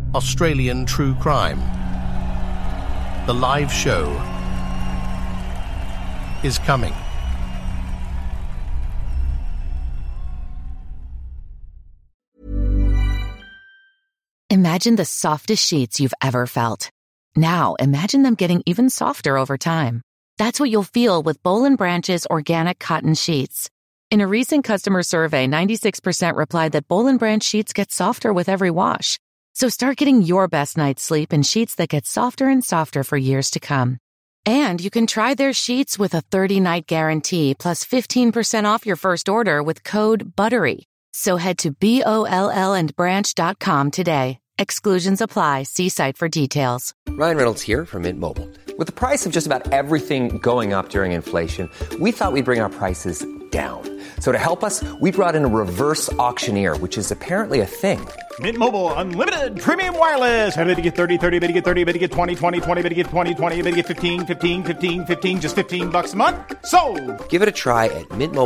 Australian True Crime. The live show is coming. Imagine the softest sheets you've ever felt. Now, imagine them getting even softer over time. That's what you'll feel with Boll & Branch's organic cotton sheets. In a recent customer survey, 96% replied that Boll & Branch sheets get softer with every wash. So start getting your best night's sleep in sheets that get softer and softer for years to come. And you can try their sheets with a 30-night guarantee plus 15% off your first order with code BUTTERY. So head to BOLLandbranch.com today. Exclusions apply. See site for details. Ryan Reynolds here from Mint Mobile. With the price of just about everything going up during inflation, we thought we'd bring our prices down. So to help us, we brought in a reverse auctioneer, which is apparently a thing. Mint Mobile Unlimited Premium Wireless. How to get 30, 30, bit to get 30, bit to get 20, 20, 20, bit to get 20, 20, bit to get 15, 15, 15, 15, just $15 a month? Sold! Give it a try at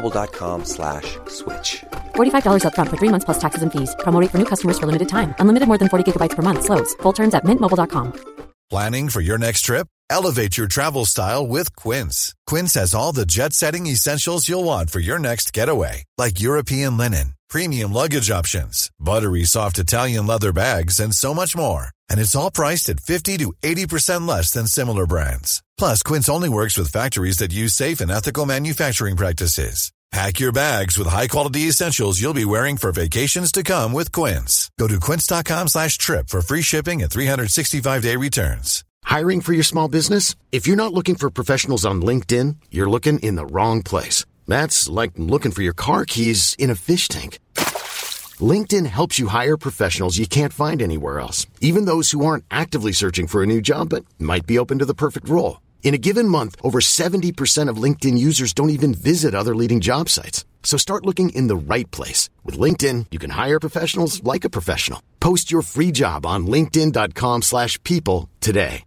mintmobile.com/switch. $45 up front for 3 months plus taxes and fees. Promo rate for new customers for limited time. Unlimited more than 40 gigabytes per month. Slows full terms at mintmobile.com. Planning for your next trip? Elevate your travel style with Quince. Quince has all the jet-setting essentials you'll want for your next getaway, like European linen, premium luggage options, buttery soft Italian leather bags, and so much more. And it's all priced at 50 to 80% less than similar brands. Plus, Quince only works with factories that use safe and ethical manufacturing practices. Pack your bags with high-quality essentials you'll be wearing for vacations to come with Quince. Go to quince.com/trip for free shipping and 365-day returns. Hiring for your small business? If you're not looking for professionals on LinkedIn, you're looking in the wrong place. That's like looking for your car keys in a fish tank. LinkedIn helps you hire professionals you can't find anywhere else, even those who aren't actively searching for a new job but might be open to the perfect role. In a given month, over 70% of LinkedIn users don't even visit other leading job sites. So start looking in the right place. With LinkedIn, you can hire professionals like a professional. Post your free job on linkedin.com/people today.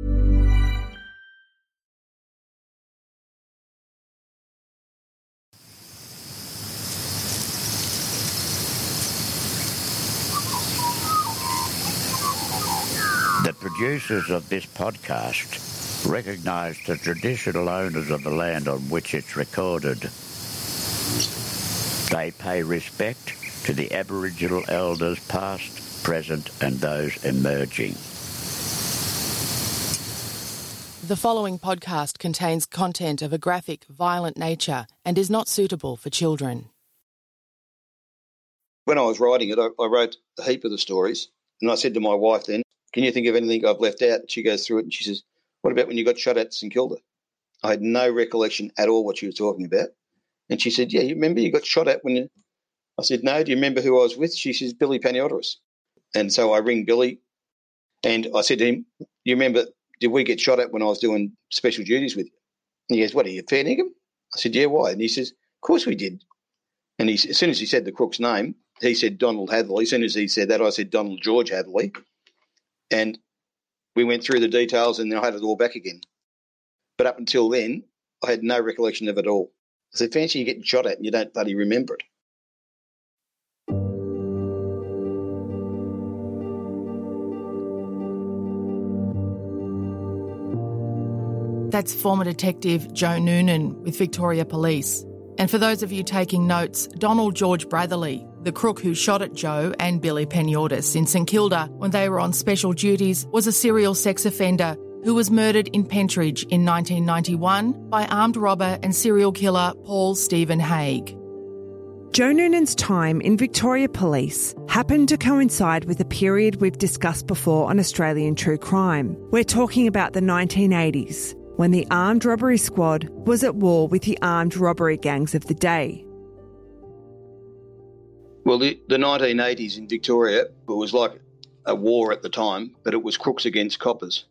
The producers of this podcast recognise the traditional owners of the land on which it's recorded. They pay respect to the Aboriginal elders past, present and those emerging. The following podcast contains content of a graphic, violent nature and is not suitable for children. When I was writing it, I wrote a heap of the stories, and I said to my wife then, "Can you think of anything I've left out?" And she goes through it and she says, "What about when you got shot at St Kilda?" I had no recollection at all what she was talking about. And she said, "Yeah, you remember you got shot at when you..." I said, "No, do you remember who I was with?" She says, "Billy Paniotis." And so I ring Billy and I said to him, "You remember, did we get shot at when I was doing special duties with you?" And he goes, "What, are you Fair Dinkum?" I said, "Yeah, why?" And he says, "Of course we did." And as soon as he said the crook's name, he said Donald Hatherley. As soon as he said that, I said Donald George Hatherley. And we went through the details and then I had it all back again. But up until then, I had no recollection of it all. I said, fancy you getting shot at and you don't bloody remember it. That's former Detective Joe Noonan with Victoria Police. And for those of you taking notes, Donald George Bratherley, the crook who shot at Joe and Billy Paniotis in St Kilda when they were on special duties, was a serial sex offender who was murdered in Pentridge in 1991 by armed robber and serial killer Paul Stephen Haig. Joe Noonan's time in Victoria Police happened to coincide with a period we've discussed before on Australian True Crime. We're talking about the 1980s, when the armed robbery squad was at war with the armed robbery gangs of the day. Well, the 1980s in Victoria, it was like a war at the time, but it was crooks against coppers.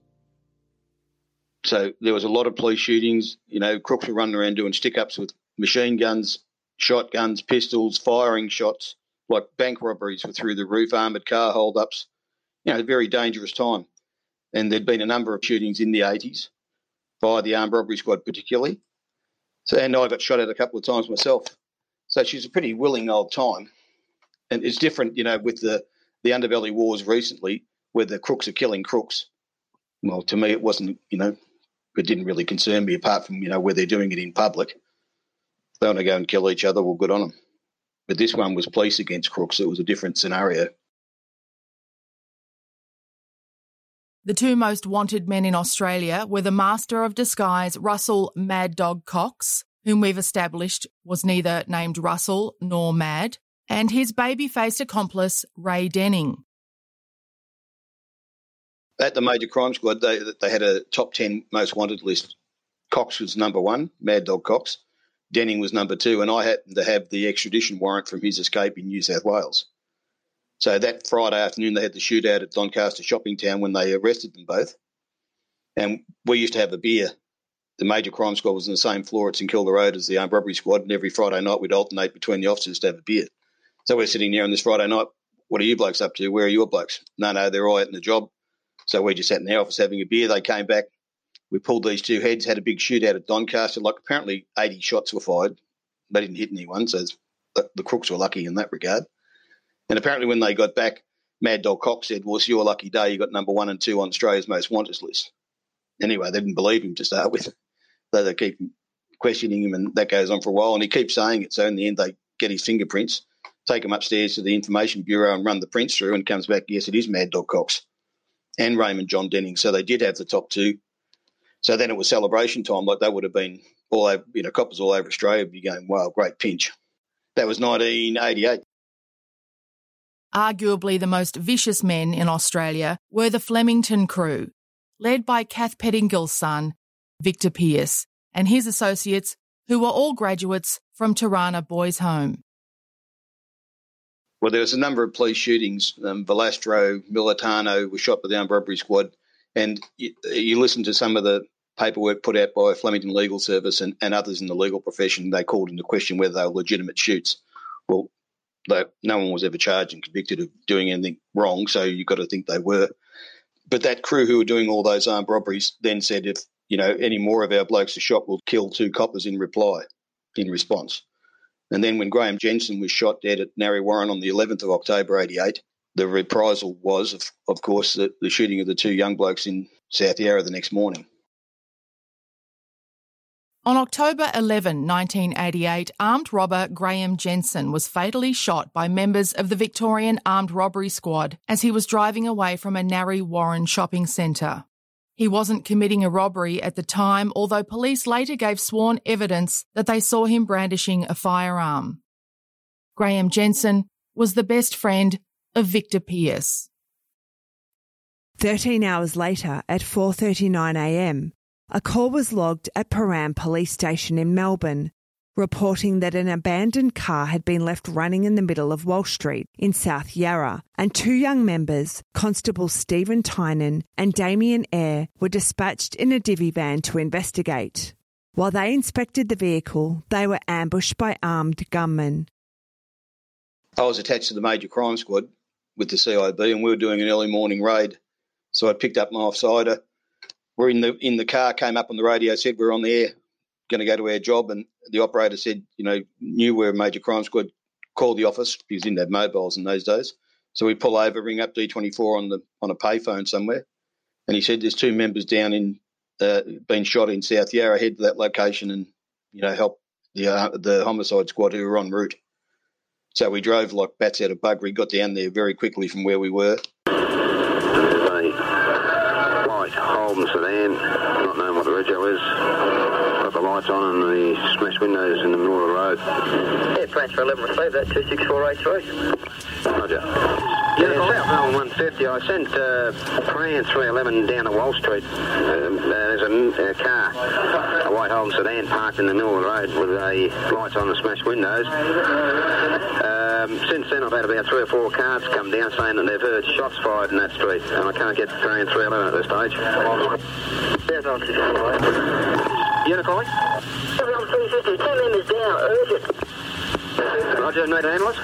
So there was a lot of police shootings. You know, crooks were running around doing stick-ups with machine guns, shotguns, pistols, firing shots, like bank robberies were through the roof, armoured car hold-ups. You know, a very dangerous time. And there'd been a number of shootings in the 80s by the armed robbery squad particularly. So, and I got shot at a couple of times myself. So she's a pretty willing old time. And it's different, you know, with the underbelly wars recently. where the crooks are killing crooks. Well, to me, it wasn't, it didn't really concern me apart from, where they're doing it in public. If they want to go and kill each other, well, good on them. But this one was police against crooks. It was a different scenario. The two most wanted men in Australia were the master of disguise Russell Mad Dog Cox, whom we've established was neither named Russell nor Mad, and his baby-faced accomplice Ray Denning. At the Major Crime Squad, they had a top 10 most wanted list. Cox was number 1, Mad Dog Cox. Denning was number 2, and I happened to have the extradition warrant from his escape in New South Wales. So that Friday afternoon, they had the shootout at Doncaster Shopping Town when they arrested them both. And we used to have a beer. The Major Crime Squad was on the same floor at St Kilda Road as the Armed Robbery Squad, and every Friday night we'd alternate between the officers to have a beer. So we're sitting there on this Friday night, what are you blokes up to? Where are your blokes? No, they're all out in the job. So we just sat in the office having a beer. They came back. We pulled these two heads, had a big shootout at Doncaster. Apparently 80 shots were fired. They didn't hit anyone, so the crooks were lucky in that regard. And apparently when they got back, Mad Dog Cox said, well, it's your lucky day. You got number 1 and 2 on Australia's most wanted list. Anyway, they didn't believe him to start with. So they keep questioning him, and that goes on for a while. And he keeps saying it. So in the end, they get his fingerprints, take him upstairs to the Information Bureau and run the prints through, and comes back, yes, it is Mad Dog Cox and Raymond John Denning. So they did have the top 2. So then it was celebration time. They would have been all over, coppers all over Australia would be going, wow, great pinch. That was 1988. Arguably the most vicious men in Australia were the Flemington crew, led by Kath Pettingill's son, Victor Pearce, and his associates, who were all graduates from Turana Boys Home. Well, there was a number of police shootings. Velastro, Militano was shot by the Armed Robbery Squad. And you listen to some of the paperwork put out by Flemington Legal Service and others in the legal profession, they called into question whether they were legitimate shoots. Well, no one was ever charged and convicted of doing anything wrong, so you've got to think they were. But that crew who were doing all those armed robberies then said, if any more of our blokes are shot, we'll kill 2 coppers in response. And then when Graham Jensen was shot dead at Narre Warren on the 11th of October 88, the reprisal was, of course, the shooting of the 2 young blokes in South Yarra the next morning. On October 11, 1988, armed robber Graham Jensen was fatally shot by members of the Victorian Armed Robbery Squad as he was driving away from a Narre Warren shopping centre. He wasn't committing a robbery at the time, although police later gave sworn evidence that they saw him brandishing a firearm. Graham Jensen was the best friend of Victor Pearce. 13 hours later, at 4:39am, a call was logged at Param Police Station in Melbourne, reporting that an abandoned car had been left running in the middle of Walsh Street in South Yarra, and 2 young members, Constable Stephen Tynan and Damien Eyre, were dispatched in a divvy van to investigate. While they inspected the vehicle, they were ambushed by armed gunmen. I was attached to the Major Crime Squad with the CIB, and we were doing an early morning raid. So I picked up my offsider. We're in the car, came up on the radio, said we're on the air, going to go to our job, and the operator said, knew we're a Major Crime Squad, called the office because he didn't have mobiles in those days. So we pull over, ring up D24 on a payphone somewhere, and he said there's 2 members down been shot in South Yarra. Head to that location and help the homicide squad who were en route. So we drove like bats out of buggery, got down there very quickly from where we were. White Holden sedan, not knowing what the rego is. Got the lights on and the smashed windows in the middle of the road. Yeah, transfer 11 received that, 26483. Roger. Yeah, South Melbourne 150. I sent Pran 311 down to Wall Street. There's a car, a white Holden sedan, parked in the middle of the road with the lights on and smashed windows. Since then, I've had about 3 or 4 cars come down saying that they've heard shots fired in that street, and I can't get Pran 311 at this stage. Unit calling? 350, 2 members down, urgent. Roger, need an ambulance?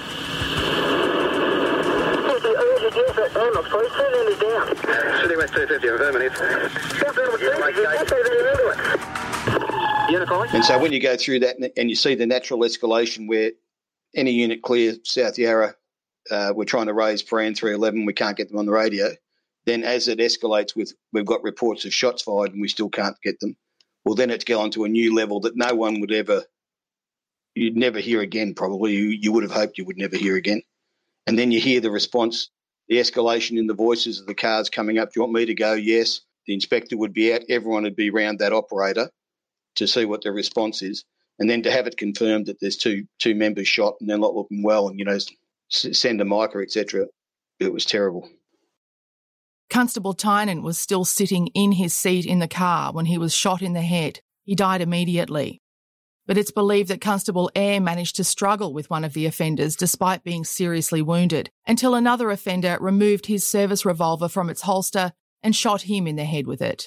Urgent, yes, ambulance, please, 2 members down. City West 250, affirmative. South Melbourne 250, that's the ambulance. Unit calling? And so when you go through that and you see the natural escalation where any unit clear South Yarra we're trying to raise Paran 311, we can't get them on the radio. Then as it escalates with we've got reports of shots fired and we still can't get them, well, then it's gone to a new level that no one would ever, you'd never hear again probably. You would have hoped you would never hear again. And then you hear the response, the escalation in the voices of the cars coming up. Do you want me to go? Yes. The inspector would be out. Everyone would be around that operator to see what the response is. And then to have it confirmed that there's two members shot and they're not looking well and, send a mica, etc. It was terrible. Constable Tynan was still sitting in his seat in the car when he was shot in the head. He died immediately. But it's believed that Constable Eyre managed to struggle with one of the offenders despite being seriously wounded, until another offender removed his service revolver from its holster and shot him in the head with it.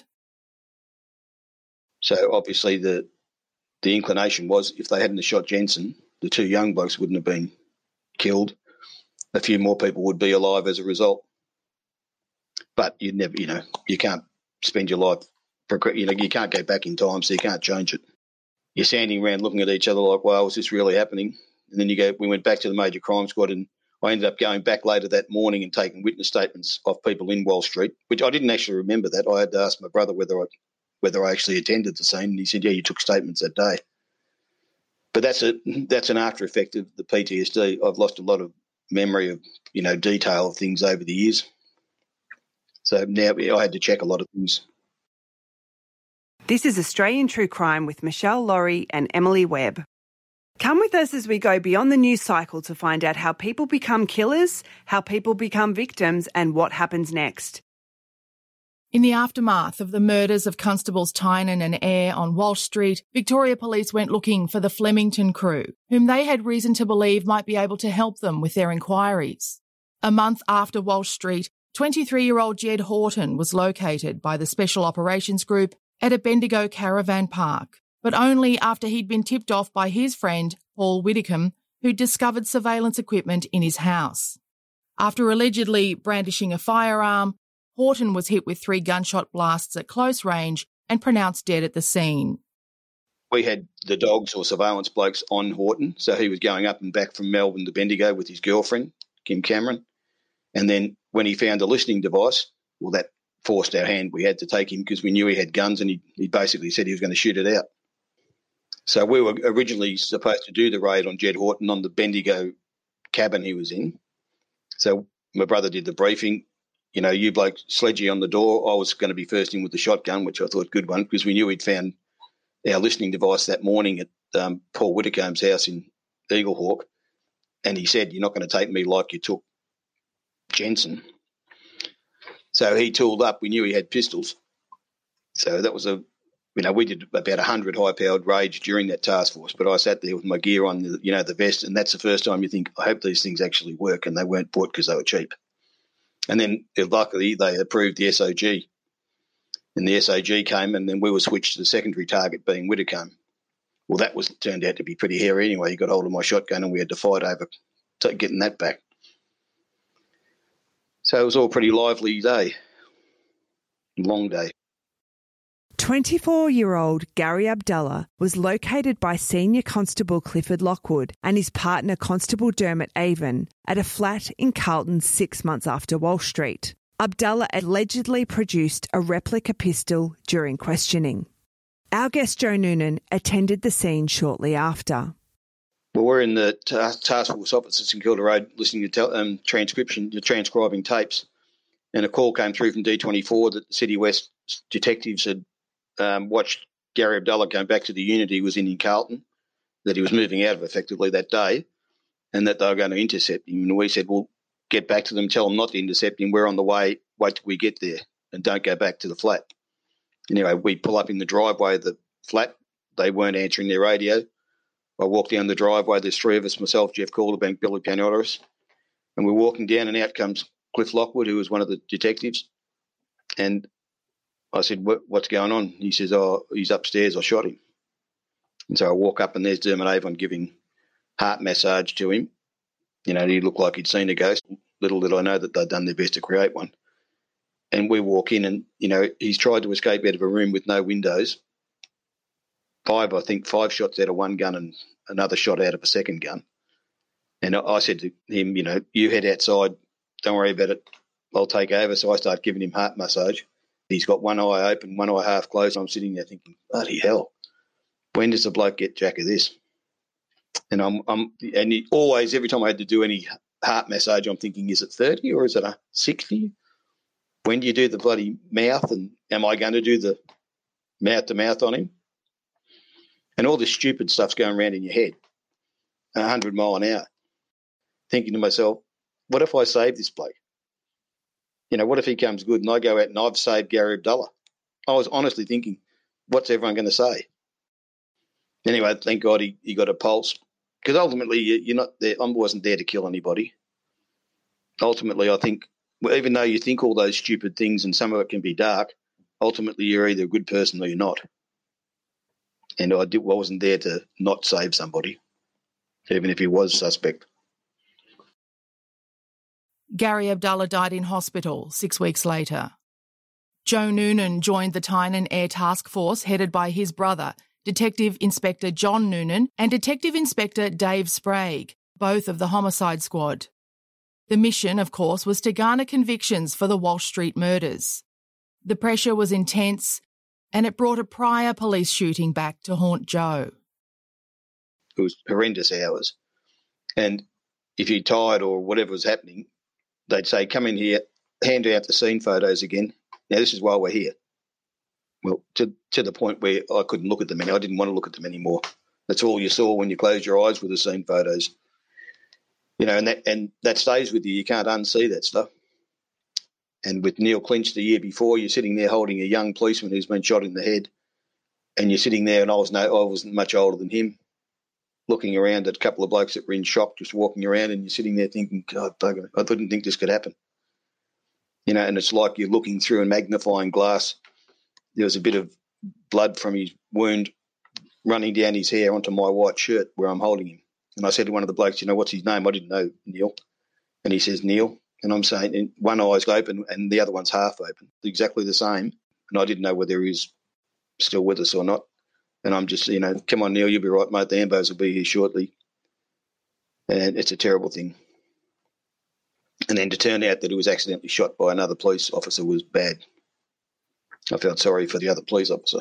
So obviously the inclination was if they hadn't shot Jensen, the two young blokes wouldn't have been killed. A few more people would be alive as a result. But you never, you can't spend your life, you can't go back in time, so you can't change it. You're standing around looking at each other like, wow, is this really happening? And then we went back to the Major Crime Squad, and I ended up going back later that morning and taking witness statements of people in Wall Street, which I didn't actually remember that. I had to ask my brother whether I actually attended the scene, and he said, yeah, you took statements that day. But that's an after effect of the PTSD. I've lost a lot of memory of, detail of things over the years. So now I had to check a lot of things. This is Australian True Crime with Michelle Laurie and Emily Webb. Come with us as we go beyond the news cycle to find out how people become killers, how people become victims, and what happens next. In the aftermath of the murders of Constables Tynan and Eyre on Walsh Street, Victoria Police went looking for the Flemington crew, whom they had reason to believe might be able to help them with their inquiries. A month after Walsh Street, 23-year-old Jed Horton was located by the Special Operations Group at a Bendigo caravan park, but only after he'd been tipped off by his friend, Paul Whitcomb, who discovered surveillance equipment in his house. After allegedly brandishing a firearm, Horton was hit with 3 gunshot blasts at close range and pronounced dead at the scene. We had the dogs or surveillance blokes on Horton, so he was going up and back from Melbourne to Bendigo with his girlfriend, Kim Cameron. And then when he found a listening device, well, that forced our hand. We had to take him because we knew he had guns, and he basically said he was going to shoot it out. So we were originally supposed to do the raid on Jed Horton on the Bendigo cabin he was in. So my brother did the briefing. You bloke sledgy on the door. I was going to be first in with the shotgun, which I thought good one, because we knew he'd found our listening device that morning at Paul Whitcomb's house in Eaglehawk. And he said, you're not going to take me like you took Jensen. So he tooled up. We knew he had pistols. So that was we did about 100 high-powered raids during that task force, but I sat there with my gear on, the vest, and that's the first time you think, I hope these things actually work, and they weren't bought because they were cheap. And then, luckily, they approved the SOG, and the SOG came, and then we were switched to the secondary target being Whitcomb. Well, that turned out to be pretty hairy anyway. He got hold of my shotgun, and we had to fight over getting that back. So it was all a pretty lively day, long day. 24-year-old Gary Abdullah was located by Senior Constable Clifford Lockwood and his partner Constable Dermot Avon at a flat in Carlton 6 months after Walsh Street. Abdullah allegedly produced a replica pistol during questioning. Our guest Joe Noonan attended the scene shortly after. Well, we're in the task force office at St Kilda Road listening to transcribing tapes, and a call came through from D24 that the City West detectives had watched Gary Abdullah going back to the unit he was in Carlton, that he was moving out of effectively that day, and that they were going to intercept him. And we said, well, get back to them, tell them not to intercept him. We're on the way. Wait till we get there and don't go back to the flat. Anyway, we pull up in the driveway of the flat. They weren't answering their radio. I walk down the driveway. There's 3 of us, myself, Jeff Calderbank, Billy Paniotis, and we're walking down, and out comes Cliff Lockwood, who was one of the detectives. And I said, what's going on? He says, he's upstairs. I shot him. And so I walk up, and there's Dermot Avon giving heart massage to him. He looked like he'd seen a ghost. Little did I know that they'd done their best to create one. And we walk in, and, he's tried to escape out of a room with no windows. 5 shots out of one gun and another shot out of a second gun. And I said to him, you head outside, don't worry about it, I'll take over. So I start giving him heart massage. He's got one eye open, one eye half closed. I'm sitting there thinking, bloody hell, when does the bloke get jack of this? And always, every time I had to do any heart massage, I'm thinking, is it 30 or is it a 60? When do you do the bloody mouth? And am I going to do the mouth to mouth on him? And all this stupid stuff's going around in your head, 100 mile an hour, thinking to myself, what if I save this bloke? What if he comes good and I go out and I've saved Gary Abdullah? I was honestly thinking, what's everyone going to say? Anyway, thank God he got a pulse, because ultimately you're not there. I wasn't there to kill anybody. Ultimately, I think, even though you think all those stupid things and some of it can be dark, ultimately you're either a good person or you're not. And I wasn't there to not save somebody, even if he was suspect. Gary Abdullah died in hospital 6 weeks later. Joe Noonan joined the Tynan Air Task Force headed by his brother, Detective Inspector John Noonan and Detective Inspector Dave Sprague, both of the homicide squad. The mission, of course, was to garner convictions for the Walsh Street murders. The pressure was intense, and it brought a prior police shooting back to haunt Joe. It was horrendous hours. And if you're tired or whatever was happening, they'd say, come in here, hand out the scene photos again. Now, this is while we're here. Well, to the point where I couldn't look at them anymore. I didn't want to look at them anymore. That's all you saw when you closed your eyes were the scene photos. And that stays with you. You can't unsee that stuff. And with Neil Clinch the year before, you're sitting there holding a young policeman who's been shot in the head, and you're sitting there, and I wasn't much older than him, looking around at a couple of blokes that were in shock, just walking around, and you're sitting there thinking, God, bugger, I didn't think this could happen. And it's like you're looking through a magnifying glass. There was a bit of blood from his wound running down his hair onto my white shirt where I'm holding him. And I said to one of the blokes, what's his name? I didn't know, Neil. And he says, Neil. And I'm saying, and one eye's open and the other one's half open, exactly the same. And I didn't know whether he was still with us or not. And I'm just, come on, Neil, you'll be right, mate. The ambos will be here shortly. And it's a terrible thing. And then to turn out that he was accidentally shot by another police officer was bad. I felt sorry for the other police officer.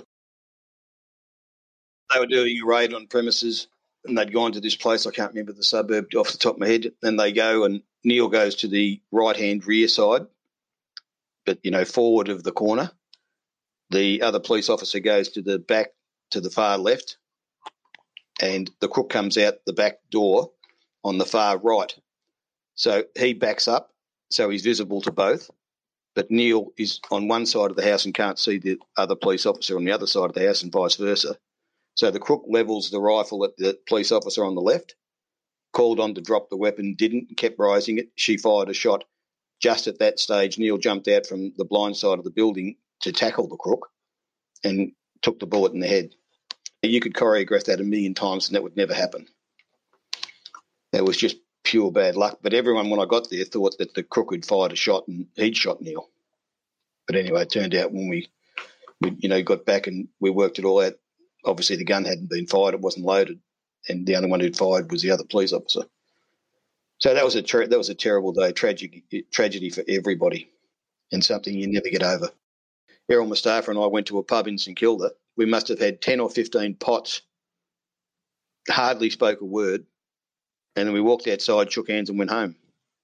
They were doing a raid on premises, and they'd gone to this place, I can't remember the suburb off the top of my head, and they go, and Neil goes to the right-hand rear side, but, forward of the corner. The other police officer goes to the back, to the far left, and the crook comes out the back door on the far right. So he backs up, so he's visible to both, but Neil is on one side of the house and can't see the other police officer on the other side of the house and vice versa. So the crook levels the rifle at the police officer on the left, called on to drop the weapon, didn't, kept rising it. She fired a shot. Just at that stage, Neil jumped out from the blind side of the building to tackle the crook and took the bullet in the head. You could choreograph that 1,000,000 times and that would never happen. That was just pure bad luck. But everyone, when I got there, thought that the crook had fired a shot and he'd shot Neil. But anyway, it turned out when we got back and we worked it all out, obviously the gun hadn't been fired, it wasn't loaded, and the only one who'd fired was the other police officer. So that was a terrible day, tragedy for everybody, and something you never get over. Errol Mustafa and I went to a pub in St Kilda. We must have had 10 or 15 pots, hardly spoke a word, and then we walked outside, shook hands and went home.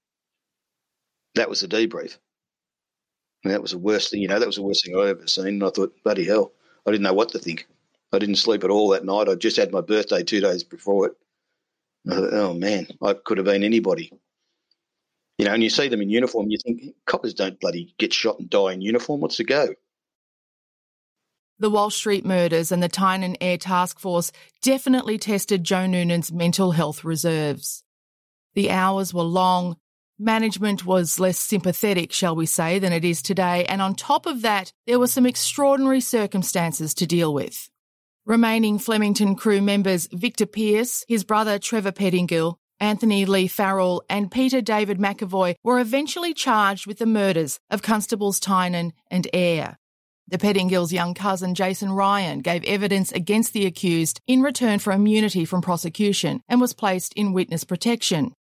That was the debrief. And that was the worst thing, that was the worst thing I'd ever seen. And I thought, bloody hell, I didn't know what to think. I didn't sleep at all that night. I just had my birthday 2 days before it. I thought, oh, man, I could have been anybody. And you see them in uniform, you think, coppers don't bloody get shot and die in uniform. What's the go? The Walsh Street murders and the Tynan Air Task Force definitely tested Joe Noonan's mental health reserves. The hours were long. Management was less sympathetic, shall we say, than it is today. And on top of that, there were some extraordinary circumstances to deal with. Remaining Flemington crew members Victor Pearce, his brother Trevor Pettingill, Anthony Lee Farrell and Peter David McAvoy were eventually charged with the murders of Constables Tynan and Eyre. The Pettingills' young cousin Jason Ryan gave evidence against the accused in return for immunity from prosecution and was placed in witness protection.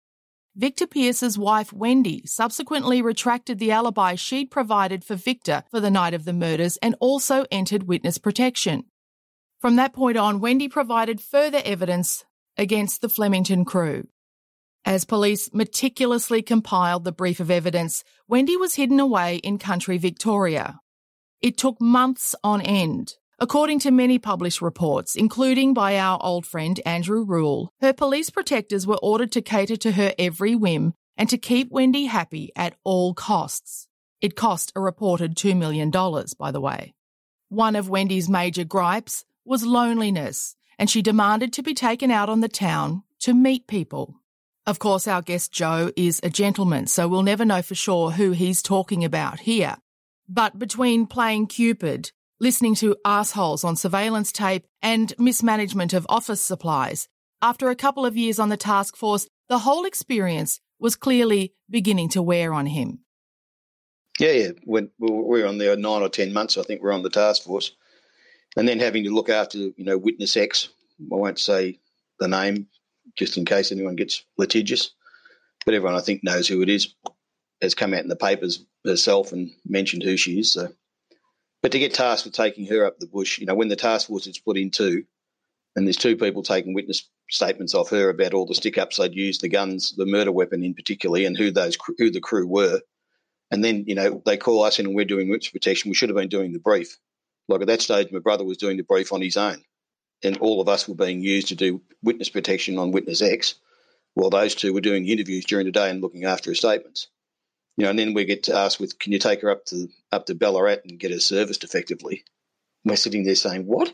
Victor Pearce's wife, Wendy, subsequently retracted the alibi she'd provided for Victor for the night of the murders and also entered witness protection. From that point on, Wendy provided further evidence against the Flemington crew. As police meticulously compiled the brief of evidence, Wendy was hidden away in country Victoria. It took months on end. According to many published reports, including by our old friend Andrew Rule, her police protectors were ordered to cater to her every whim and to keep Wendy happy at all costs. It cost a reported $2 million, by the way. One of Wendy's major gripes was loneliness, and she demanded to be taken out on the town to meet people. Of course, our guest Joe is a gentleman, so we'll never know for sure who he's talking about here. But between playing Cupid, listening to arseholes on surveillance tape and mismanagement of office supplies, after a couple of years on the task force, the whole experience was clearly beginning to wear on him. Yeah. When we were on there 9 or 10 months, I think we're on the task force. And then having to look after, witness X. I won't say the name just in case anyone gets litigious, but everyone I think knows who it is, has come out in the papers herself and mentioned who she is. So, but to get tasked with taking her up the bush, when the task force is split in two and there's two people taking witness statements off her about all the stick-ups they'd used, the guns, the murder weapon in particularly, and who the crew were, and then, they call us in and we're doing witness protection. We should have been doing the brief. Like at that stage, my brother was doing the brief on his own, and all of us were being used to do witness protection on witness X, while those two were doing interviews during the day and looking after her statements. And then we get asked with, can you take her up to Ballarat and get her serviced effectively? We're sitting there saying, what?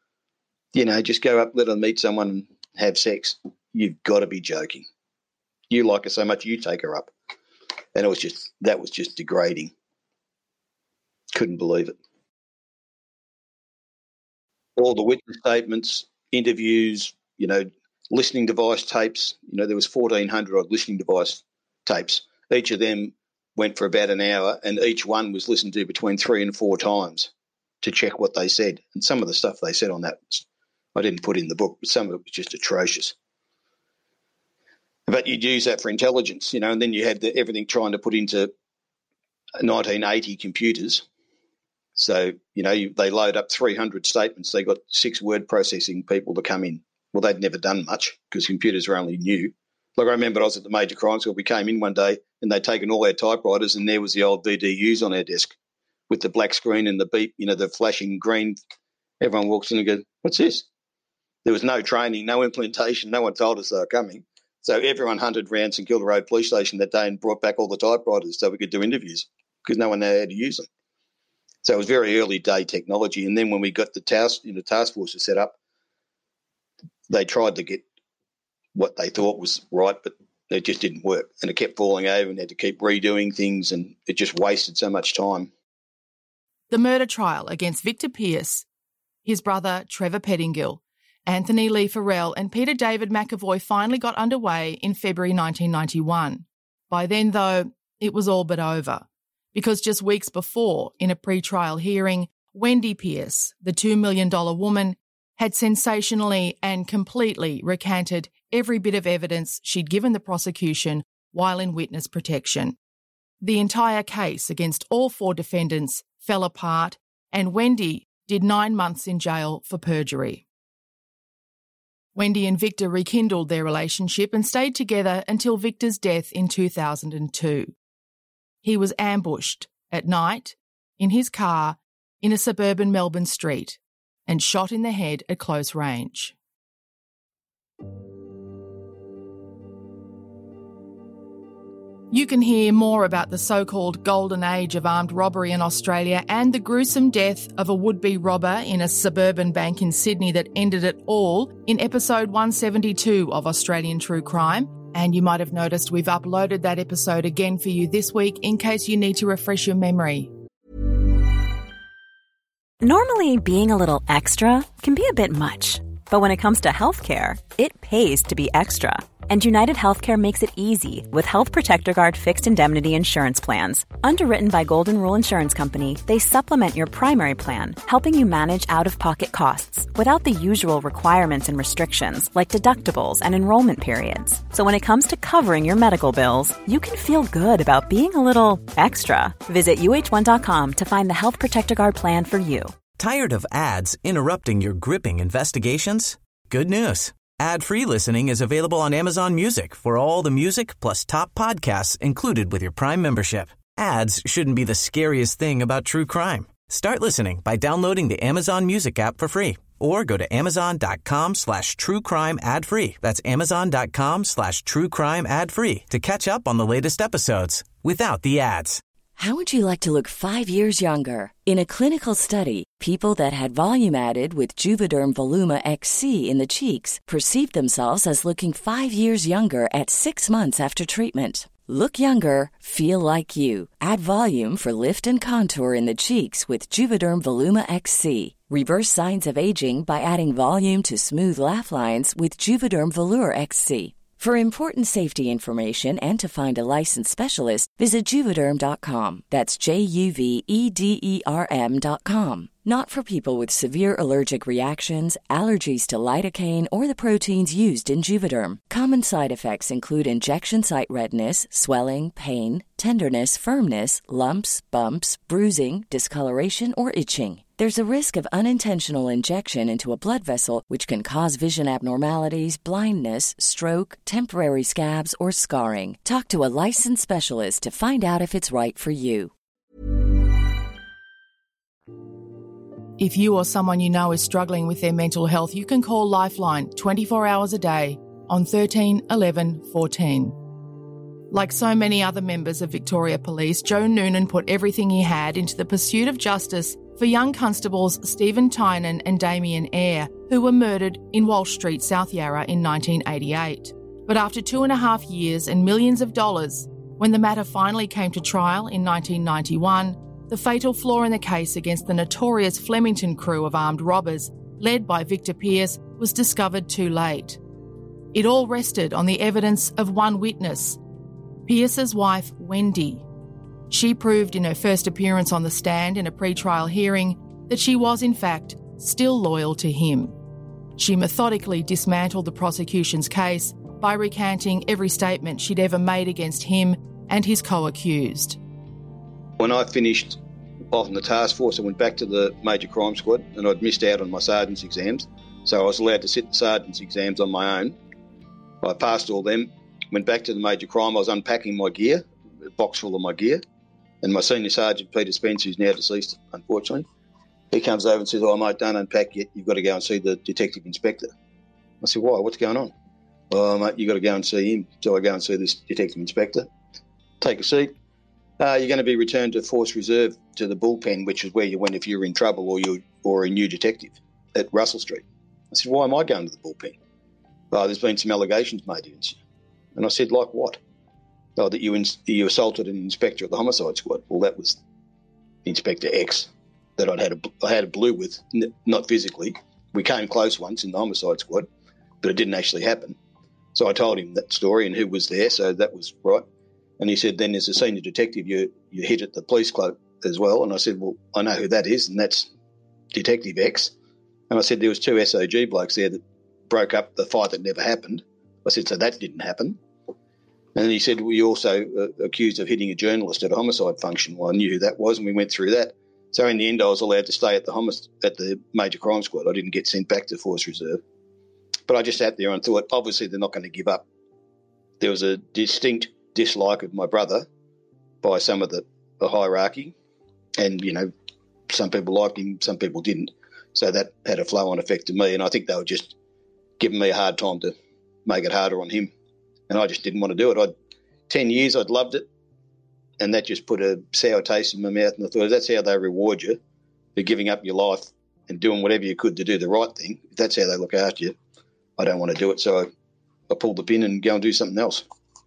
Just go up, let her meet someone and have sex. You've got to be joking. You like her so much, you take her up. And that was just degrading. Couldn't believe it. All the witness statements, interviews, listening device tapes. There was 1,400 odd listening device tapes. Each of them went for about an hour, and each one was listened to between 3 and 4 times to check what they said. And some of the stuff they said on that, I didn't put in the book, but some of it was just atrocious. But you'd use that for intelligence, and then you had everything trying to put into 1980 computers. So, they load up 300 statements. They got 6 word processing people to come in. Well, they'd never done much because computers were only new. Like I remember I was at the Major Crime School. We came in one day and they'd taken all our typewriters and there was the old VDUs on our desk with the black screen and the beep, the flashing green. Everyone walks in and goes, what's this? There was no training, no implementation. No one told us they were coming. So everyone hunted around St Kilda Road Police Station that day and brought back all the typewriters so we could do interviews because no one knew how to use them. So it was very early day technology. And then when we got the task force set up, they tried to get what they thought was right, but it just didn't work. And it kept falling over and had to keep redoing things and it just wasted so much time. The murder trial against Victor Pearce, his brother Trevor Pettingill, Anthony Lee Farrell and Peter David McAvoy finally got underway in February 1991. By then, though, it was all but over. Because just weeks before, in a pre-trial hearing, Wendy Pearce, the $2 million woman, had sensationally and completely recanted every bit of evidence she'd given the prosecution while in witness protection. The entire case against all 4 defendants fell apart, and Wendy did 9 months in jail for perjury. Wendy and Victor rekindled their relationship and stayed together until Victor's death in 2002. He was ambushed at night in his car in a suburban Melbourne street and shot in the head at close range. You can hear more about the so-called golden age of armed robbery in Australia and the gruesome death of a would-be robber in a suburban bank in Sydney that ended it all in episode 172 of Australian True Crime. And you might have noticed we've uploaded that episode again for you this week in case you need to refresh your memory. Normally, being a little extra can be a bit much. But when it comes to healthcare, it pays to be extra. And United Healthcare makes it easy with Health Protector Guard fixed indemnity insurance plans. Underwritten by Golden Rule Insurance Company, they supplement your primary plan, helping you manage out-of-pocket costs without the usual requirements and restrictions like deductibles and enrollment periods. So when it comes to covering your medical bills, you can feel good about being a little extra. Visit UH1.com to find the Health Protector Guard plan for you. Tired of ads interrupting your gripping investigations? Good news. Ad-free listening is available on Amazon Music for all the music plus top podcasts included with your Prime membership. Ads shouldn't be the scariest thing about true crime. Start listening by downloading the Amazon Music app for free or go to amazon.com/truecrime ad-free. That's amazon.com/truecrime ad-free to catch up on the latest episodes without the ads. How would you like to look 5 years younger? In a clinical study, people that had volume added with Juvederm Voluma XC in the cheeks perceived themselves as looking 5 years younger at 6 months after treatment. Look younger, feel like you. Add volume for lift and contour in the cheeks with Juvederm Voluma XC. Reverse signs of aging by adding volume to smooth laugh lines with Juvederm Volure XC. For important safety information and to find a licensed specialist, visit Juvederm.com. That's JUVEDERM.com. Not for people with severe allergic reactions, allergies to lidocaine, or the proteins used in Juvederm. Common side effects include injection site redness, swelling, pain, tenderness, firmness, lumps, bumps, bruising, discoloration, or itching. There's a risk of unintentional injection into a blood vessel, which can cause vision abnormalities, blindness, stroke, temporary scabs, or scarring. Talk to a licensed specialist to find out if it's right for you. If you or someone you know is struggling with their mental health, you can call Lifeline 24 hours a day on 13 11 14. Like so many other members of Victoria Police, Joe Noonan put everything he had into the pursuit of justice for young constables Stephen Tynan and Damien Eyre, who were murdered in Walsh Street, South Yarra in 1988. But after 2.5 years and millions of dollars, when the matter finally came to trial in 1991, the fatal flaw in the case against the notorious Flemington crew of armed robbers, led by Victor Pearce, was discovered too late. It all rested on the evidence of one witness, Pearce's wife, Wendy. She proved in her first appearance on the stand in a pre-trial hearing that she was, in fact, still loyal to him. She methodically dismantled the prosecution's case by recanting every statement she'd ever made against him and his co-accused. When I finished off in the task force, I went back to the Major Crime Squad and I'd missed out on my sergeant's exams, so I was allowed to sit the sergeant's exams on my own. I passed all them, went back to the Major Crime. I was unpacking my gear, a box full of my gear, and my senior sergeant, Peter Spence, who's now deceased, unfortunately, he comes over and says, "Oh, mate, don't unpack yet. You've got to go and see the detective inspector." I said, "Why? What's going on?" "Oh, mate, you've got to go and see him." So I go and see this detective inspector, take a seat. You're going to be returned to Force Reserve to the bullpen, which is where you went if you were in trouble or a new detective at Russell Street. I said, "Why am I going to the bullpen?" "Oh, there's been some allegations made against you." And I said, "Like what?" "Oh, that you assaulted an inspector at the homicide squad." Well, that was Inspector X that I had a blue with, not physically. We came close once in the homicide squad, but it didn't actually happen. So I told him that story and who was there, so that was right. And he said, "Then there's a senior detective you hit at the police club as well." And I said, "Well, I know who that is, and that's Detective X." And I said, "There was 2 SOG blokes there that broke up the fight that never happened." I said, "So that didn't happen." And then he said, "Well, you also accused of hitting a journalist at a homicide function." Well, I knew who that was, and we went through that. So in the end, I was allowed to stay at the Major Crime Squad. I didn't get sent back to Force Reserve. But I just sat there and thought, obviously they're not going to give up. There was a distinct dislike of my brother by some of the hierarchy, and, you know, some people liked him, some people didn't. So that had a flow-on effect to me, and I think they were just giving me a hard time to make it harder on him. And I just didn't want to do it. 10 years, I'd loved it, and that just put a sour taste in my mouth, and I thought, that's how they reward you for giving up your life and doing whatever you could to do the right thing. If that's how they look after you, I don't want to do it. So I pulled the pin and go and do something else.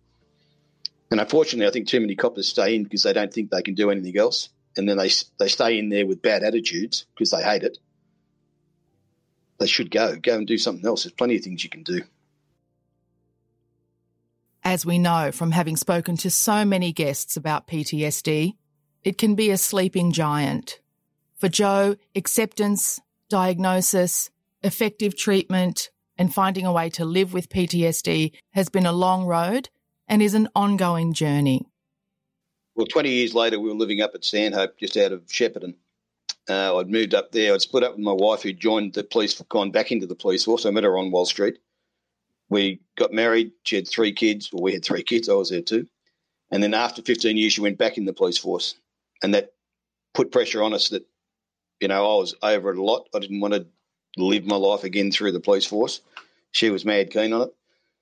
And unfortunately, I think too many coppers stay in because they don't think they can do anything else, and then they stay in there with bad attitudes because they hate it. They should go and do something else. There's plenty of things you can do. As we know from having spoken to so many guests about PTSD, it can be a sleeping giant. For Joe, acceptance, diagnosis, effective treatment, and finding a way to live with PTSD has been a long road and is an ongoing journey. Well, 20 years later, we were living up at Stanhope, just out of Shepparton. I'd moved up there. I'd split up with my wife, who'd joined the police, gone back into the police force. I met her on Wall Street. We got married. She had 3 kids. Well, we had 3 kids. I was there too. And then after 15 years, she went back in the police force. And that put pressure on us that, I was over it a lot. I didn't want to live my life again through the police force. She was mad keen on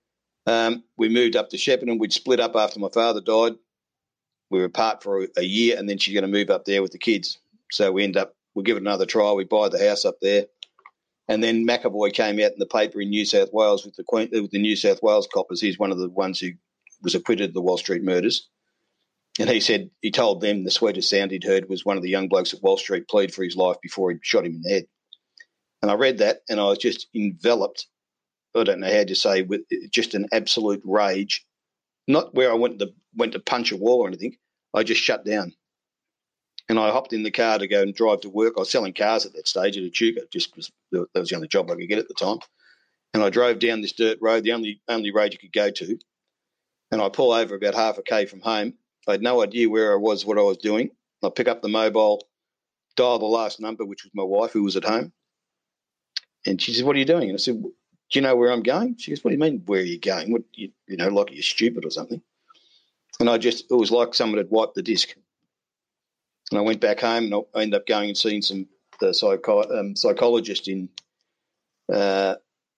it. We moved up to Shepparton. We'd split up after my father died. We were apart for a year, and then she's going to move up there with the kids. So we give it another try. We buy the house up there. And then McAvoy came out in the paper in New South Wales with the New South Wales coppers. He's one of the ones who was acquitted of the Wall Street murders. And he told them the sweetest sound he'd heard was one of the young blokes at Wall Street plead for his life before he shot him in the head. And I read that and I was just enveloped, I don't know how to say, with just an absolute rage. Not where I went to punch a wall or anything. I just shut down. And I hopped in the car to go and drive to work. I was selling cars at that stage at Echuca, just because that was the only job I could get at the time. And I drove down this dirt road, the only road you could go to. And I pull over about half a K from home. I had no idea where I was, what I was doing. I pick up the mobile, dial the last number, which was my wife, who was at home. And she said, "What are you doing?" And I said, "Do you know where I'm going?" She goes, "What do you mean, where are you going? What, like you're stupid or something?" And it was like someone had wiped the disc. And I went back home and I ended up going and seeing the psychologist in the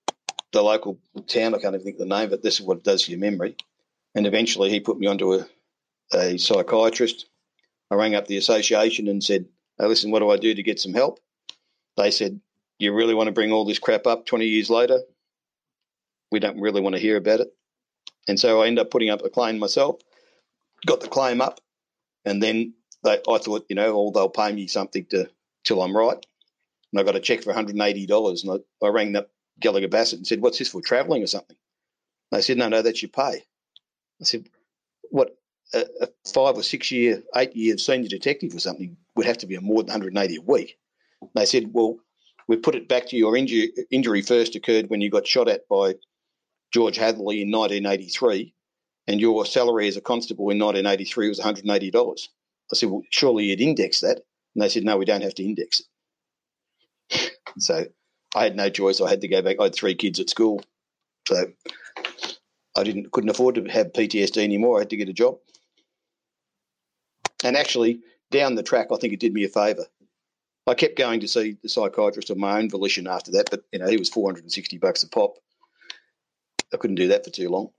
local town. I can't even think of the name, but this is what it does to your memory. And eventually he put me onto a psychiatrist. I rang up the association and said, "Hey, listen, what do I do to get some help?" They said, "You really want to bring all this crap up 20 years later? We don't really want to hear about it." And so I ended up putting up a claim myself, got the claim up, and then I thought, they'll pay me something till I'm right. And I got a cheque for $180. And I rang up Gallagher Bassett and said, "What's this for, travelling or something?" They said, no, that's your pay. I said, "What, a 5 or 6 year, 8 year senior detective or something would have to be more than 180 a week." They said, "Well, we put it back to your injury first occurred when you got shot at by George Hatherley in 1983, and your salary as a constable in 1983 was $180. I said, "Well, surely you'd index that." And they said, "No, we don't have to index it." So I had no choice. I had to go back. I had 3 kids at school. So I couldn't afford to have PTSD anymore. I had to get a job. And actually, down the track, I think it did me a favour. I kept going to see the psychiatrist of my own volition after that, but, he was $460 a pop. I couldn't do that for too long.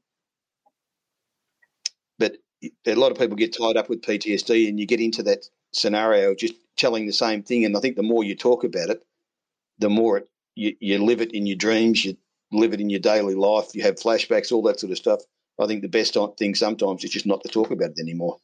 But a lot of people get tied up with PTSD and you get into that scenario of just telling the same thing. And I think the more you talk about it, the more you live it in your dreams, you live it in your daily life, you have flashbacks, all that sort of stuff. I think the best thing sometimes is just not to talk about it anymore.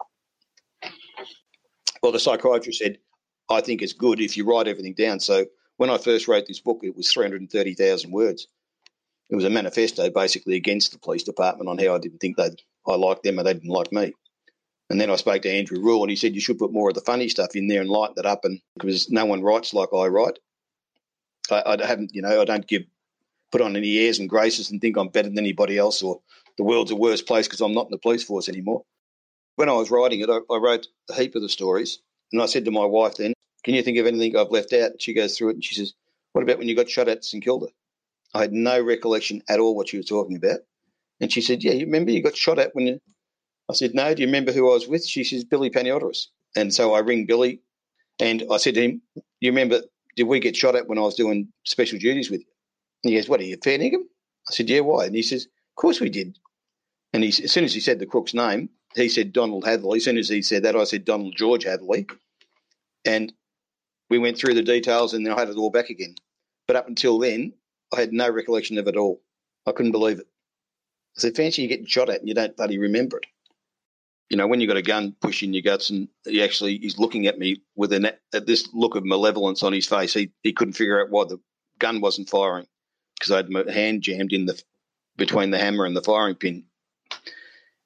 Well, the psychiatrist said, "I think it's good if you write everything down." So when I first wrote this book, it was 330,000 words. It was a manifesto basically against the police department on how I didn't think I liked them and they didn't like me. And then I spoke to Andrew Rule and he said, "You should put more of the funny stuff in there and lighten it up." And because no one writes like I write, I don't put on any airs and graces and think I'm better than anybody else or the world's a worse place because I'm not in the police force anymore. When I was writing it, I wrote a heap of the stories and I said to my wife then, "Can you think of anything I've left out?" And she goes through it and she says, "What about when you got shot at St Kilda?" I had no recollection at all what she was talking about. And she said, "Yeah, you remember you got shot at when you..." I said, "No, do you remember who I was with?" She says, "Billy Paniotis." And so I ring Billy and I said to him, "You remember, did we get shot at when I was doing special duties with you?" And he goes, "What, are you Fairningham?" I said, "Yeah, why?" And he says, "Of course we did." And as soon as he said the crook's name, he said Donald Hatherley. As soon as he said that, I said Donald George Hatherley. And we went through the details and then I had it all back again. But up until then, I had no recollection of it all. I couldn't believe it. I said, fancy you getting shot at and you don't bloody remember it. When you got a gun pushed in your guts and he's looking at me with this look of malevolence on his face. He couldn't figure out why the gun wasn't firing because I had my hand jammed in between the hammer and the firing pin.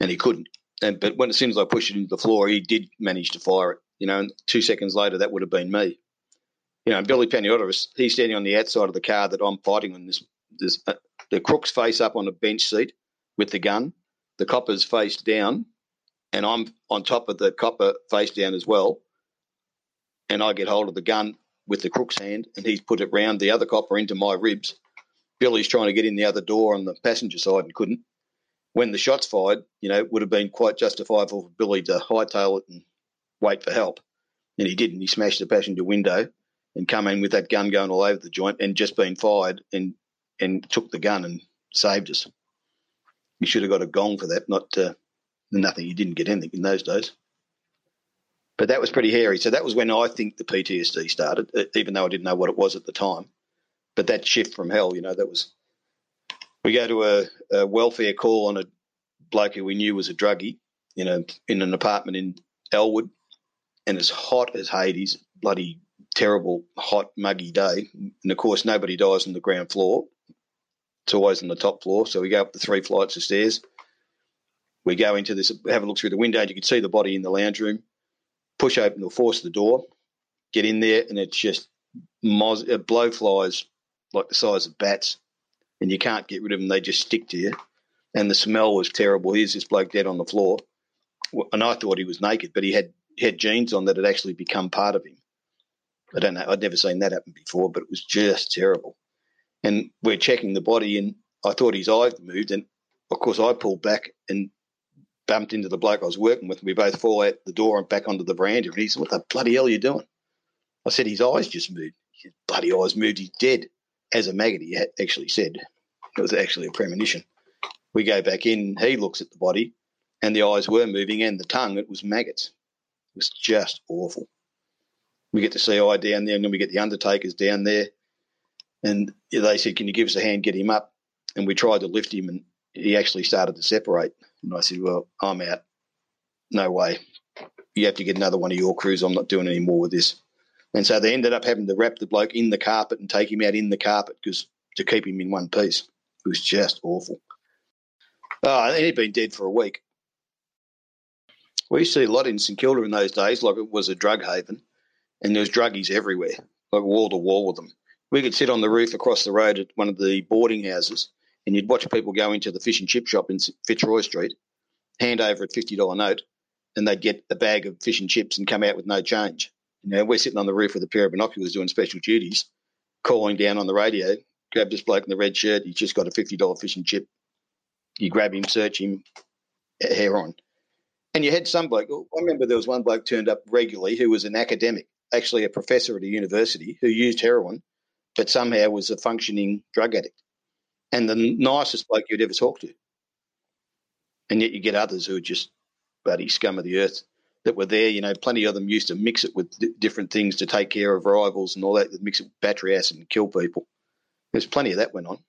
and he couldn't. But as soon as I pushed it into the floor, he did manage to fire it. And 2 seconds later, that would have been me. Billy Paniotis, he's standing on the outside of the car that I'm fighting on. The crook's face up on a bench seat with the gun. The copper's face down, and I'm on top of the copper face down as well. And I get hold of the gun with the crook's hand, and he's put it round the other copper into my ribs. Billy's trying to get in the other door on the passenger side and couldn't. When the shots fired, it would have been quite justifiable for Billy to hightail it and wait for help. And he didn't. He smashed the passenger window and come in with that gun going all over the joint and just been fired and took the gun and saved us. He should have got a gong for that, not nothing. He didn't get anything in those days. But that was pretty hairy. So that was when I think the PTSD started, even though I didn't know what it was at the time. But that shift from hell, that was... We go to a welfare call on a bloke who we knew was a druggie, in an apartment in Elwood, and it's hot as Hades, bloody terrible, hot, muggy day. And, of course, nobody dies on the ground floor. It's always on the top floor. So we go up the 3 flights of stairs. We go into this, have a look through the window, and you can see the body in the lounge room. Push open or force the door, get in there, and it's just blowflies like the size of bats, and you can't get rid of them. They just stick to you. And the smell was terrible. Here's this bloke dead on the floor. And I thought he was naked, but he had jeans on that had actually become part of him. I don't know. I'd never seen that happen before, but it was just terrible. And we're checking the body, and I thought his eyes moved. And, of course, I pulled back and bumped into the bloke I was working with. We both fall out the door and back onto the veranda. And he said, "What the bloody hell are you doing?" I said, "His eyes just moved." His bloody eyes moved. He's dead. As a maggot, he actually said. It was actually a premonition. We go back in. He looks at the body, and the eyes were moving, and the tongue, it was maggots. It was just awful. We get the CI down there, and then we get the undertakers down there. And they said, "Can you give us a hand, get him up?" And we tried to lift him, and he actually started to separate. And I said, "Well, I'm out. No way. You have to get another one of your crews. I'm not doing any more with this." And so they ended up having to wrap the bloke in the carpet and take him out in the carpet to keep him in one piece. It was just awful. And he'd been dead for a week. We used to see a lot in St Kilda in those days, like it was a drug haven, and there was druggies everywhere, like wall to wall with them. We could sit on the roof across the road at one of the boarding houses, and you'd watch people go into the fish and chip shop in Fitzroy Street, hand over a $50 note, and they'd get a bag of fish and chips and come out with no change. We're sitting on the roof with a pair of binoculars doing special duties, calling down on the radio, grab this bloke in the red shirt, he's just got a $50 fish and chip. You grab him, search him, hair on. And you had some bloke, I remember there was one bloke turned up regularly who was an academic, actually a professor at a university, who used heroin, but somehow was a functioning drug addict. And the nicest bloke you'd ever talk to. And yet you get others who are just bloody scum of the earth that were there. Plenty of them used to mix it with different things to take care of rivals and all that, mix it with battery acid and kill people. There's plenty of that went on.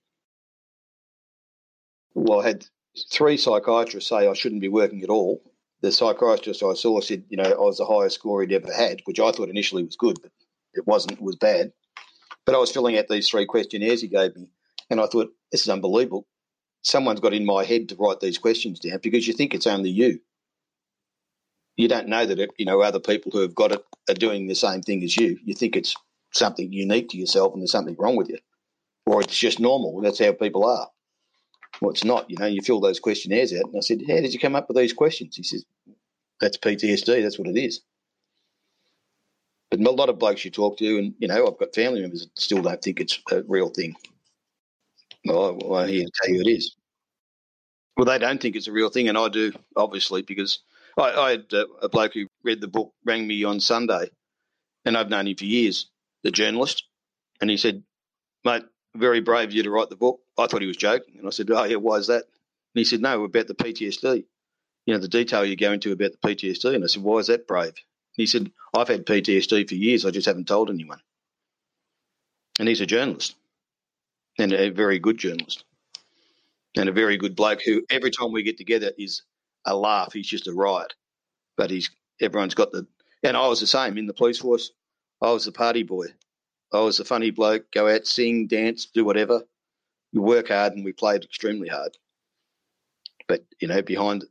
Well, I had 3 psychiatrists say I shouldn't be working at all. The psychiatrist I saw said, I was the highest score he'd ever had, which I thought initially was good, but it wasn't. It was bad. But I was filling out these 3 questionnaires he gave me, and I thought, this is unbelievable. Someone's got in my head to write these questions down because you think it's only you. You don't know that, other people who have got it are doing the same thing as you. You think it's something unique to yourself and there's something wrong with you. Or it's just normal. That's how people are. Well, it's not. You fill those questionnaires out. And I said, "How did you come up with these questions?" He says, "That's PTSD. That's what it is." But a lot of blokes you talk to, and, I've got family members that still don't think it's a real thing. Well, I hear tell you it is. Well, they don't think it's a real thing, and I do, obviously, because I had a bloke who read the book, rang me on Sunday, and I've known him for years, the journalist, and he said, "Mate, very brave of you to write the book." I thought he was joking, and I said, "Oh, yeah, why is that?" And he said, "No, about the PTSD. The detail you go into about the PTSD." And I said, "Why is that brave?" And he said, "I've had PTSD for years, I just haven't told anyone." And he's a journalist, and a very good journalist, and a very good bloke who every time we get together is a laugh. He's just a riot. But everyone's got and I was the same in the police force. I was the party boy. I was the funny bloke, go out, sing, dance, do whatever. We work hard and we played extremely hard. But, behind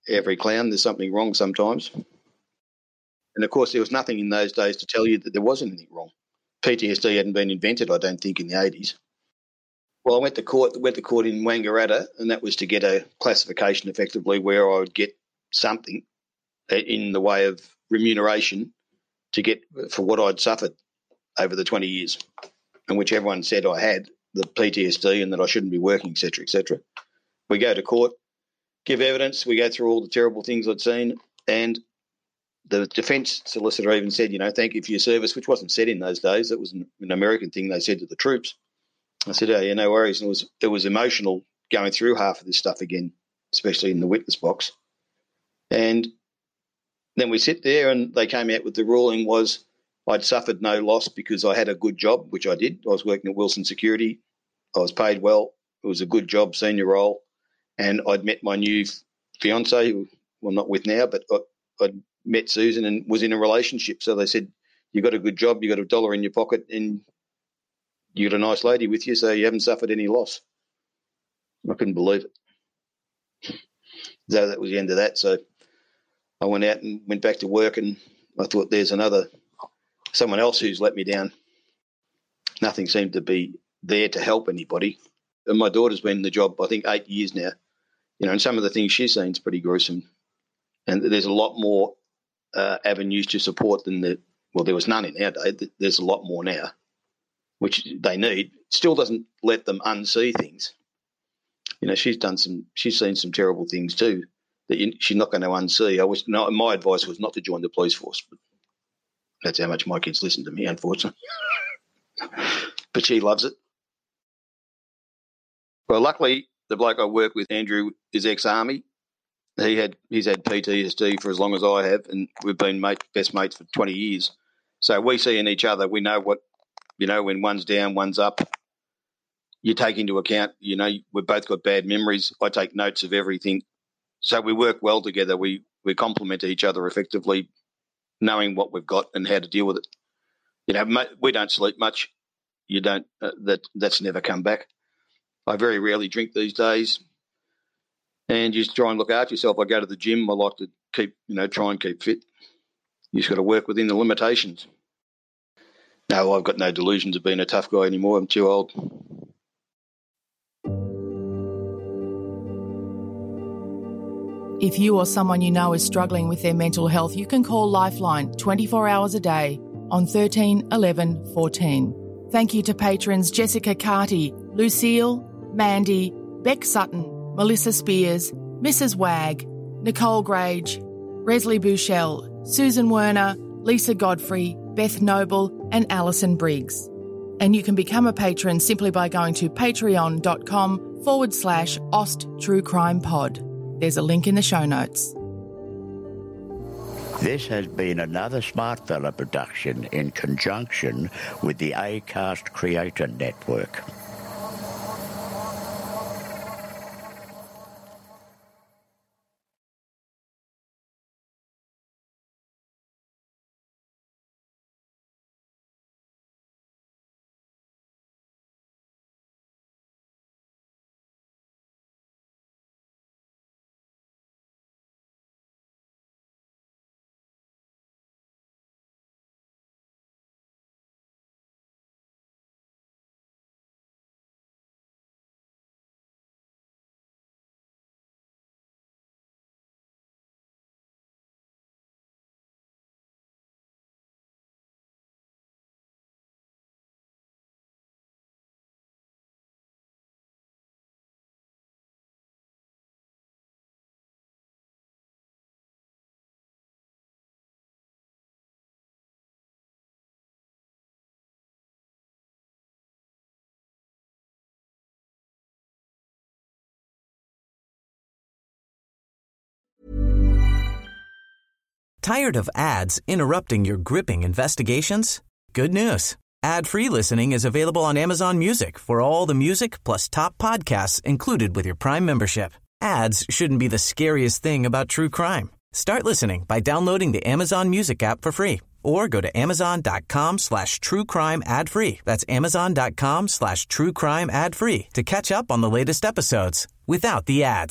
every clown, there's something wrong sometimes. And, of course, there was nothing in those days to tell you that there wasn't anything wrong. PTSD hadn't been invented, I don't think, in the 80s. Well, I went to court in Wangaratta, and that was to get a classification effectively where I would get something in the way of remuneration to get for what I'd suffered over the 20 years, and which everyone said I had, the PTSD, and that I shouldn't be working, et cetera, et cetera. We go to court, give evidence, we go through all the terrible things I'd seen, and the defence solicitor even said, thank you for your service, which wasn't said in those days. It was an American thing they said to the troops. I said, oh, yeah, no worries. And it was emotional going through half of this stuff again, especially in the witness box. And then we sit there and they came out with the ruling was I'd suffered no loss because I had a good job, which I did. I was working at Wilson Security. I was paid well. It was a good job, senior role. And I'd met my new fiancée, who I'm not with now, but I'd met Susan and was in a relationship. So they said, you got a good job, you got $1 in your pocket, and you got a nice lady with you, so you haven't suffered any loss. I couldn't believe it. So that was the end of that. So I went out and went back to work, and I thought there's someone else who's let me down. Nothing seemed to be there to help anybody. And my daughter's been in the job, I think, 8 years now. And some of the things she's seen is pretty gruesome. And there's a lot more avenues to support than there was none in our day. There's a lot more now, which they need. Still doesn't let them unsee things. She's seen some terrible things too that she's not going to unsee. My advice was not to join the police force, but that's how much my kids listen to me, unfortunately. But she loves it. Well, luckily, the bloke I work with, Andrew, is ex-army. He's had PTSD for as long as I have, and we've been best mates for 20 years. So we see in each other, we know when one's down, one's up. You take into account, we've both got bad memories. I take notes of everything. So we work well together. We complement each other effectively, knowing what we've got and how to deal with it. We don't sleep much. You don't. That's never come back. I very rarely drink these days. And you just try and look after yourself. I go to the gym. I like to try and keep fit. You just got to work within the limitations. No, I've got no delusions of being a tough guy anymore. I'm too old. If you or someone you know is struggling with their mental health, you can call Lifeline 24 hours a day on 13 11 14. Thank you to patrons Jessica Carty, Lucille, Mandy, Beck Sutton, Melissa Spears, Mrs. Wag, Nicole Grage, Resley Bouchel, Susan Werner, Lisa Godfrey, Beth Noble and Alison Briggs. And you can become a patron simply by going to patreon.com/AustTrueCrimePod. There's a link in the show notes. This has been another Smartfella production in conjunction with the Acast Creator Network. Tired of ads interrupting your gripping investigations? Good news. Ad-free listening is available on Amazon Music for all the music plus top podcasts included with your Prime membership. Ads shouldn't be the scariest thing about true crime. Start listening by downloading the Amazon Music app for free or go to amazon.com/truecrime ad-free. That's amazon.com/truecrime ad-free to catch up on the latest episodes without the ads.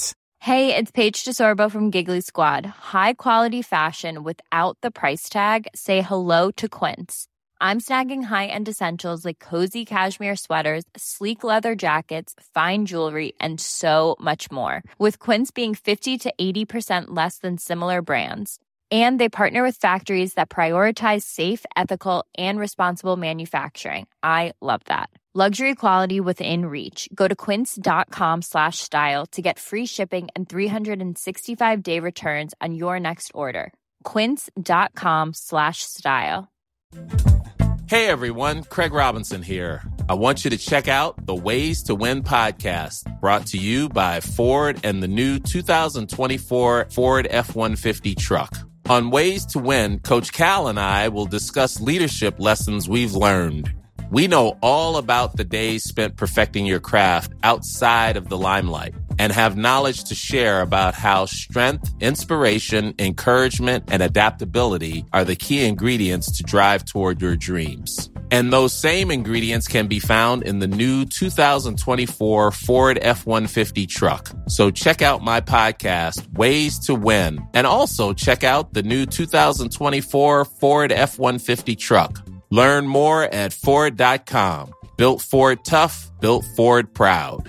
Hey, it's Paige DeSorbo from Giggly Squad. High quality fashion without the price tag. Say hello to Quince. I'm snagging high-end essentials like cozy cashmere sweaters, sleek leather jackets, fine jewelry, and so much more. With Quince being 50 to 80% less than similar brands. And they partner with factories that prioritize safe, ethical, and responsible manufacturing. I love that. Luxury quality within reach. Go to quince.com/style to get free shipping and 365-day returns on your next order. Quince.com/style. Hey everyone, Craig Robinson here. I want you to check out the Ways to Win podcast, brought to you by Ford and the new 2024 Ford F-150 truck. On Ways to Win, Coach Cal and I will discuss leadership lessons we've learned. We know all about the days spent perfecting your craft outside of the limelight and have knowledge to share about how strength, inspiration, encouragement, and adaptability are the key ingredients to drive toward your dreams. And those same ingredients can be found in the new 2024 Ford F-150 truck. So check out my podcast, Ways to Win, and also check out the new 2024 Ford F-150 truck. Learn more at Ford.com. Built Ford tough, built Ford proud.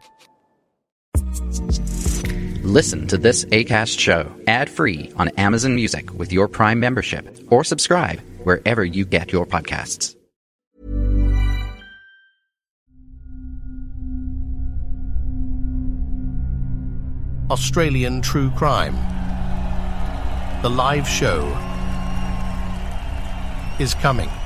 Listen to this Acast show ad-free on Amazon Music with your Prime membership, or subscribe wherever you get your podcasts. Australian True Crime. The live show is coming.